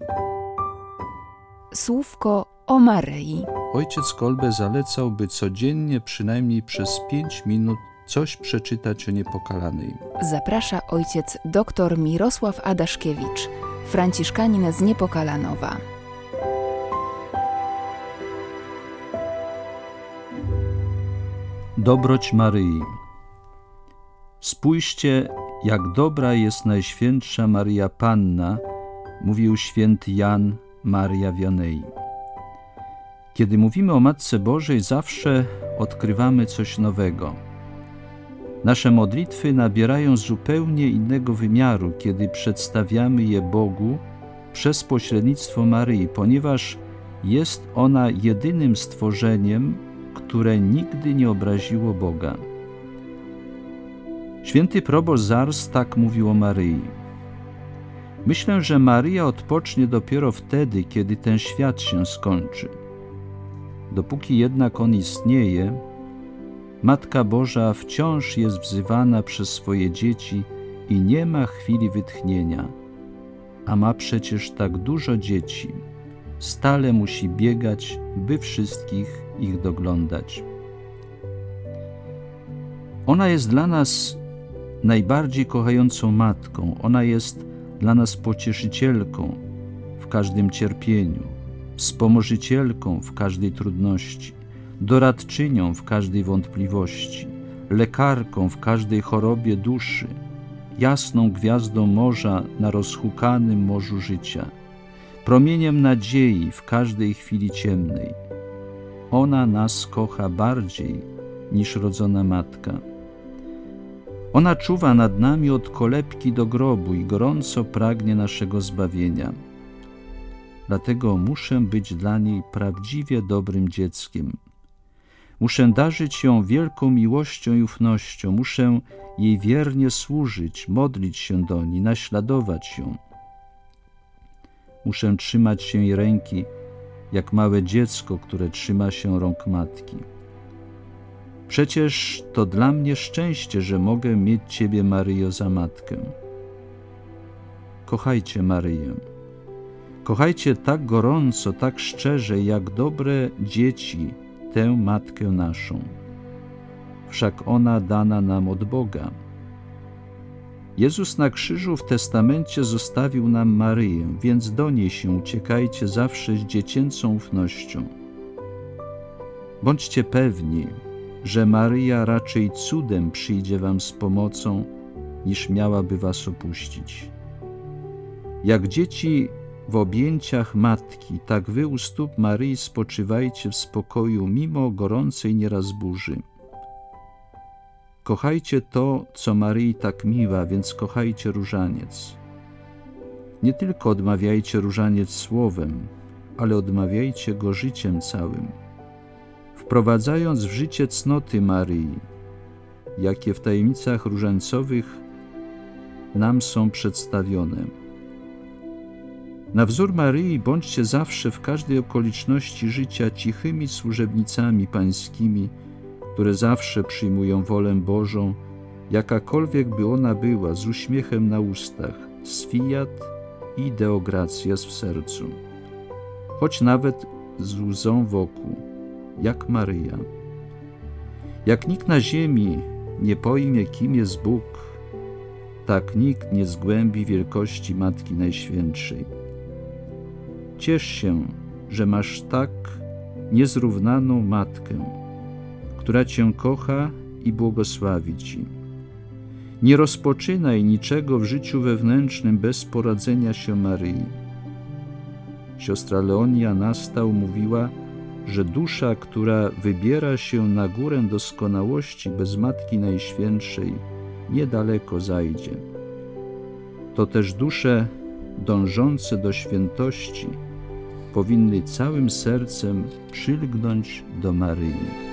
Słówko o Maryi. Ojciec Kolbe zalecał, by codziennie przynajmniej przez 5 minut coś przeczytać o Niepokalanej. Zaprasza ojciec dr Mirosław Adaszkiewicz, franciszkanin z Niepokalanowa. Dobroć Maryi. Spójrzcie, jak dobra jest Najświętsza Maryja Panna, mówił święty Jan Maria Vianney. Kiedy mówimy o Matce Bożej, zawsze odkrywamy coś nowego. Nasze modlitwy nabierają zupełnie innego wymiaru, kiedy przedstawiamy je Bogu przez pośrednictwo Maryi, ponieważ jest ona jedynym stworzeniem, które nigdy nie obraziło Boga. Święty proboszcz z Ars tak mówił o Maryi. Myślę, że Maryja odpocznie dopiero wtedy, kiedy ten świat się skończy. Dopóki jednak on istnieje, Matka Boża wciąż jest wzywana przez swoje dzieci i nie ma chwili wytchnienia, a ma przecież tak dużo dzieci. Stale musi biegać, by wszystkich ich doglądać. Ona jest dla nas najbardziej kochającą matką. Ona jest dla nas pocieszycielką w każdym cierpieniu, wspomożycielką w każdej trudności, doradczynią w każdej wątpliwości, lekarką w każdej chorobie duszy, jasną gwiazdą morza na rozhukanym morzu życia, promieniem nadziei w każdej chwili ciemnej. Ona nas kocha bardziej niż rodzona matka. Ona czuwa nad nami od kolebki do grobu i gorąco pragnie naszego zbawienia. Dlatego muszę być dla niej prawdziwie dobrym dzieckiem. Muszę darzyć ją wielką miłością i ufnością. Muszę jej wiernie służyć, modlić się do niej, naśladować ją. Muszę trzymać się jej ręki, jak małe dziecko, które trzyma się rąk matki. Przecież to dla mnie szczęście, że mogę mieć Ciebie, Maryjo, za matkę. Kochajcie Maryję. Kochajcie tak gorąco, tak szczerze, jak dobre dzieci, tę Matkę naszą. Wszak ona dana nam od Boga. Jezus na krzyżu w testamencie zostawił nam Maryję, więc do niej się uciekajcie zawsze z dziecięcą ufnością. Bądźcie pewni, że Maryja raczej cudem przyjdzie wam z pomocą, niż miałaby was opuścić. Jak dzieci w objęciach matki, tak wy u stóp Maryi spoczywajcie w spokoju mimo gorącej nieraz burzy. Kochajcie to, co Maryi tak miła, więc kochajcie różaniec. Nie tylko odmawiajcie różaniec słowem, ale odmawiajcie go życiem całym, wprowadzając w życie cnoty Maryi, jakie w tajemnicach różańcowych nam są przedstawione. Na wzór Maryi bądźcie zawsze w każdej okoliczności życia cichymi służebnicami pańskimi, które zawsze przyjmują wolę Bożą, jakakolwiek by ona była, z uśmiechem na ustach, z fiat i deo gratias w sercu, choć nawet z łzą wokół, jak Maryja. Jak nikt na ziemi nie pojmie, kim jest Bóg, tak nikt nie zgłębi wielkości Matki Najświętszej. Ciesz się, że masz tak niezrównaną Matkę, która Cię kocha i błogosławi Ci. Nie rozpoczynaj niczego w życiu wewnętrznym bez poradzenia się Maryi. Siostra Leonia Nastał mówiła, że dusza, która wybiera się na górę doskonałości bez Matki Najświętszej, niedaleko zajdzie. To też dusze dążące do świętości powinny całym sercem przylgnąć do Maryi.